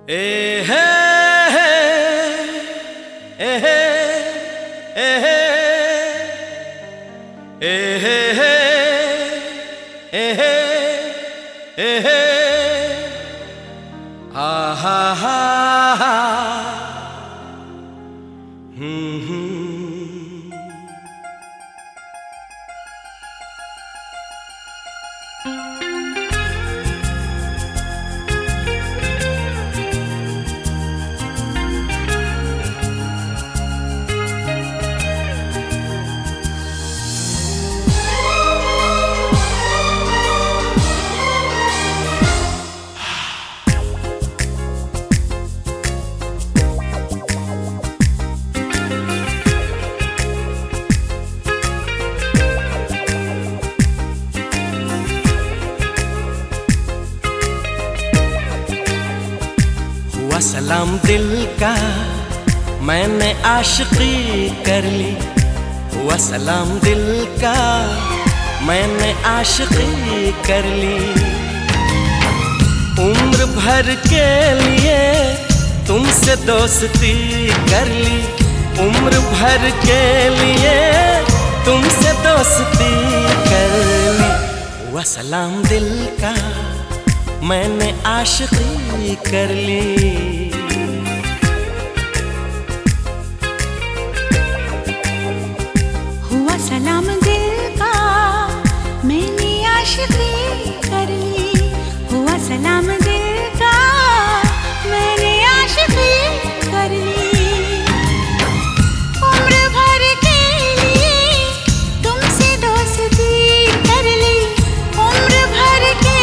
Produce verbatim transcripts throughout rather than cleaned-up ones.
ए हे हे ए हे ए हे ए हे ए हे ए हे आ हा हा हम्म हम्म हुआ सलाम दिल का मैंने आशिकी कर ली। हुआ सलाम दिल का मैंने आशिकी कर ली। उम्र भर के लिए तुमसे दोस्ती कर ली। उम्र भर के लिए तुमसे दोस्ती कर ली। हुआ सलाम दिल का मैंने आशिकी कर ली। हुआ सलाम दिल का मैंने आशिकी कर ली। हुआ सलाम दिल का मैंने आशिकी कर ली। उम्र भर के लिए तुमसे दोस्ती कर ली। उम्र भर के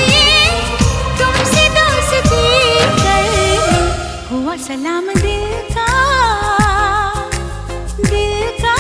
हुआ सलाम दिल का दिल का।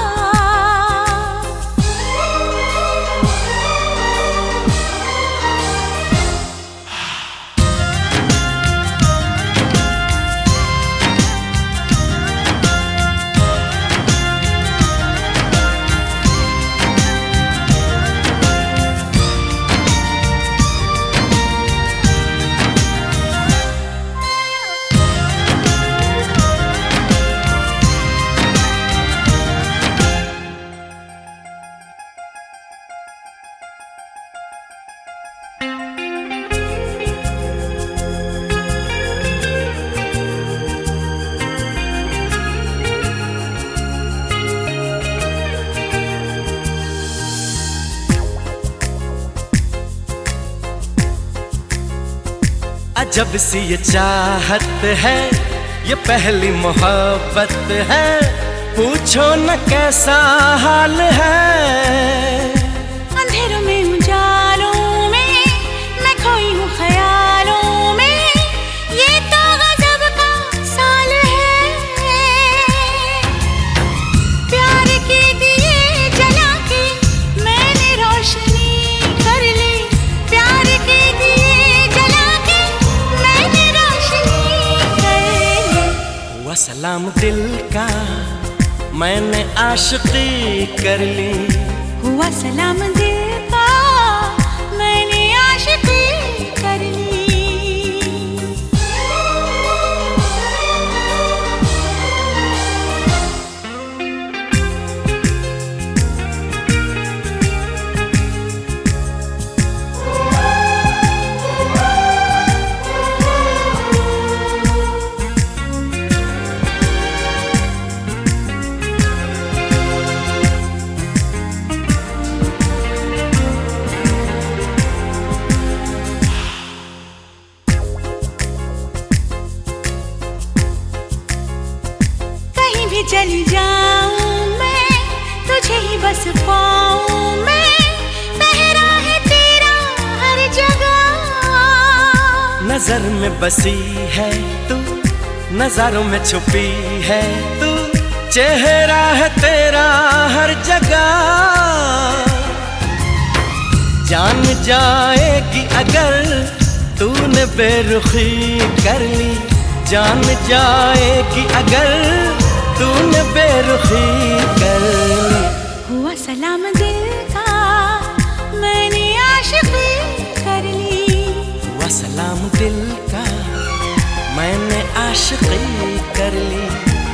अजब सी ये चाहत है, ये पहली मोहब्बत है। पूछो न कैसा हाल है। अंधेरों में उजालों में मैं खोई हूँ ख्यालों में। ये तो गजब का साल है। प्यार के दिए जला के मैंने रोशनी कर ली। प्यार के दिए जला के मैंने रोशनी कर ली। हुआ सलाम दिल का मैंने आशिकी कर ली। हुआ सलाम दिल का मैंने आशिकी कर ली। चली जाऊं मैं तुझे ही बस पाऊं मैं। पहरा है तेरा हर जगह। नजर में बसी है तू, नजारों में छुपी है तू। चेहरा है तेरा हर जगह। जान जाएगी अगर तूने बेरुखी कर ली। जान जाएगी अगर तूने बेरुखी कर ली। हुआ सलाम दिल का मैंने आशिकी कर ली। हुआ सलाम दिल का आशिकी कर ली।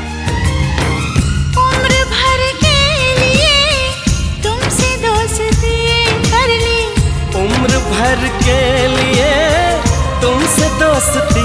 उम्र भर के लिए तुमसे दोस्ती कर ली। उम्र भर के लिए तुमसे दोस्ती